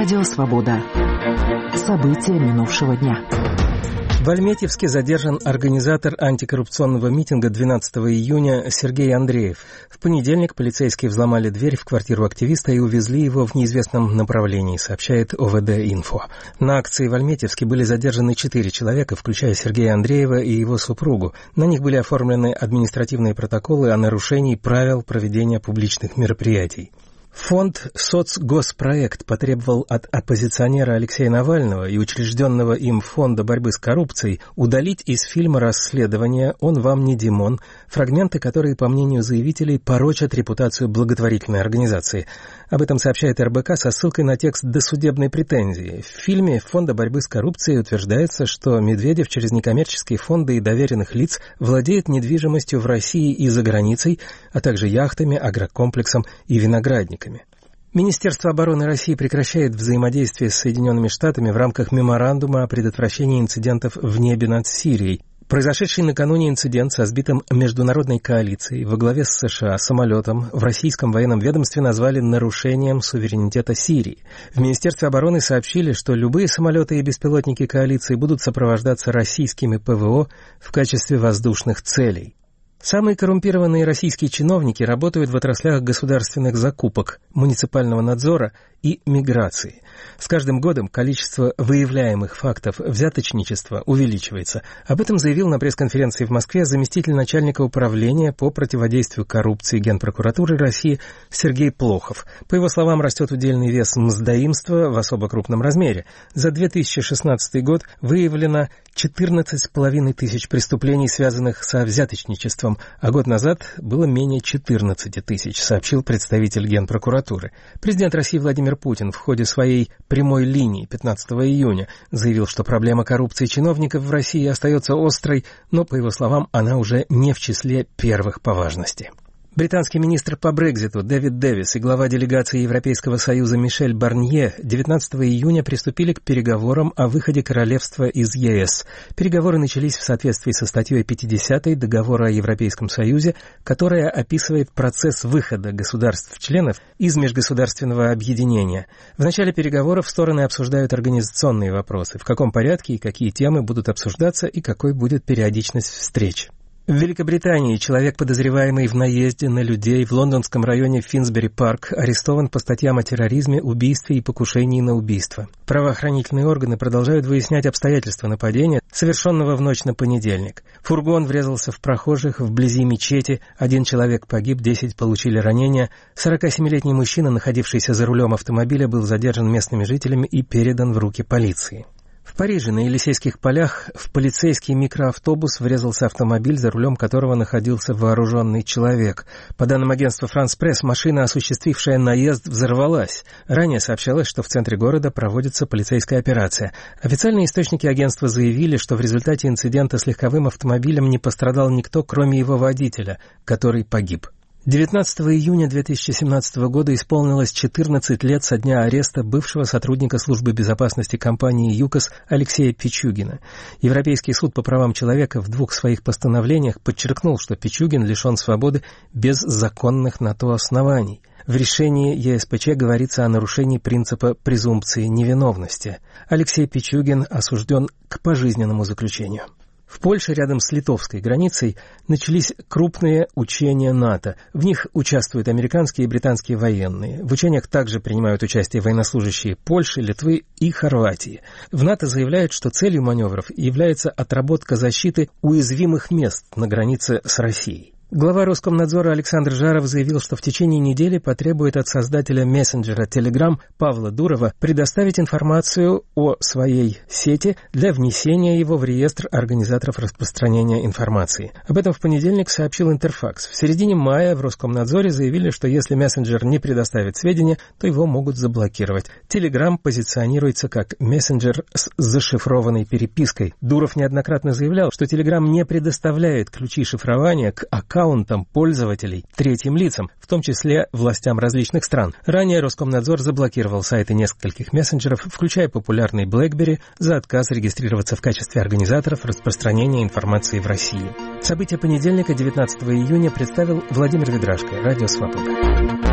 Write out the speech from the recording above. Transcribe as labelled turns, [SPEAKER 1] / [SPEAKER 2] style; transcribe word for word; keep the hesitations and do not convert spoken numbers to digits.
[SPEAKER 1] Радио «Свобода». События минувшего дня.
[SPEAKER 2] В Альметьевске задержан организатор антикоррупционного митинга двенадцатого июня Сергей Андреев. В понедельник полицейские взломали дверь в квартиру активиста и увезли его в неизвестном направлении, сообщает О В Д-Инфо. На акции в Альметьевске были задержаны четыре человека, включая Сергея Андреева и его супругу. На них были оформлены административные протоколы о нарушении правил проведения публичных мероприятий. Фонд «Соцгоспроект» потребовал от оппозиционера Алексея Навального и учрежденного им Фонда борьбы с коррупцией удалить из фильма расследования «Он вам не Димон» фрагменты, которые, по мнению заявителей, порочат репутацию благотворительной организации. Об этом сообщает Эр Бэ Ка со ссылкой на текст досудебной претензии. В фильме Фонда борьбы с коррупцией утверждается, что Медведев через некоммерческие фонды и доверенных лиц владеет недвижимостью в России и за границей, а также яхтами, агрокомплексом и виноградниками. Министерство обороны России прекращает взаимодействие с Соединенными Штатами в рамках меморандума о предотвращении инцидентов в небе над Сирией. Произошедший накануне инцидент со сбитым международной коалицией во главе с США самолетом в российском военном ведомстве назвали нарушением суверенитета Сирии. В Министерстве обороны сообщили, что любые самолеты и беспилотники коалиции будут сопровождаться российскими Пэ Вэ О в качестве воздушных целей. Самые коррумпированные российские чиновники работают в отраслях государственных закупок, муниципального надзора и миграции. С каждым годом количество выявляемых фактов взяточничества увеличивается. Об этом заявил на пресс-конференции в Москве заместитель начальника управления по противодействию коррупции Генпрокуратуры России Сергей Плохов. По его словам, растет удельный вес мздоимства в особо крупном размере. За две тысячи шестнадцатый год выявлено четырнадцать с половиной тысяч преступлений, связанных со взяточничеством, а год назад было менее четырнадцати тысяч, сообщил представитель Генпрокуратуры. Президент России Владимир Путин в ходе своей прямой линии пятнадцатого июня заявил, что проблема коррупции чиновников в России остается острой, но, по его словам, она уже не в числе первых по важности. Британский министр по Брекситу Дэвид Дэвис и глава делегации Европейского Союза Мишель Барнье девятнадцатого июня приступили к переговорам о выходе королевства из Е Эс. Переговоры начались в соответствии со статьей пятидесятой Договора о Европейском Союзе, которая описывает процесс выхода государств-членов из межгосударственного объединения. В начале переговоров стороны обсуждают организационные вопросы, в каком порядке и какие темы будут обсуждаться и какой будет периодичность встреч. В Великобритании человек, подозреваемый в наезде на людей в лондонском районе Финсбери-парк, арестован по статьям о терроризме, убийстве и покушении на убийство. Правоохранительные органы продолжают выяснять обстоятельства нападения, совершенного в ночь на понедельник. Фургон врезался в прохожих вблизи мечети, один человек погиб, десять получили ранения. сорокасемилетний мужчина, находившийся за рулем автомобиля, был задержан местными жителями и передан в руки полиции. В Париже на Елисейских полях в полицейский микроавтобус врезался автомобиль, за рулем которого находился вооруженный человек. По данным агентства «Франс Пресс», машина, осуществившая наезд, взорвалась. Ранее сообщалось, что в центре города проводится полицейская операция. Официальные источники агентства заявили, что в результате инцидента с легковым автомобилем не пострадал никто, кроме его водителя, который погиб. девятнадцатого июня две тысячи семнадцатого года исполнилось четырнадцать лет со дня ареста бывшего сотрудника службы безопасности компании ЮКОС Алексея Пичугина. Европейский суд по правам человека в двух своих постановлениях подчеркнул, что Пичугин лишен свободы без законных на то оснований. В решении Е Эс Пэ Че говорится о нарушении принципа презумпции невиновности. Алексей Пичугин осужден к пожизненному заключению. В Польше, рядом с литовской границей, начались крупные учения НАТО. В них участвуют американские и британские военные. В учениях также принимают участие военнослужащие Польши, Литвы и Хорватии. В НАТО заявляют, что целью маневров является отработка защиты уязвимых мест на границе с Россией. Глава Роскомнадзора Александр Жаров заявил, что в течение недели потребует от создателя мессенджера Telegram Павла Дурова предоставить информацию о своей сети для внесения его в реестр организаторов распространения информации. Об этом в понедельник сообщил Интерфакс. В середине мая в Роскомнадзоре заявили, что если мессенджер не предоставит сведения, то его могут заблокировать. Telegram позиционируется как мессенджер с зашифрованной перепиской. Дуров неоднократно заявлял, что Telegram не предоставляет ключи шифрования к аккаунтам аккаунтам пользователей третьим лицам, в том числе властям различных стран. Ранее Роскомнадзор заблокировал сайты нескольких мессенджеров, включая популярный BlackBerry, за отказ регистрироваться в качестве организаторов распространения информации в России. События понедельника, девятнадцатого июня, представил Владимир Ведрашко, Радио «Свобода».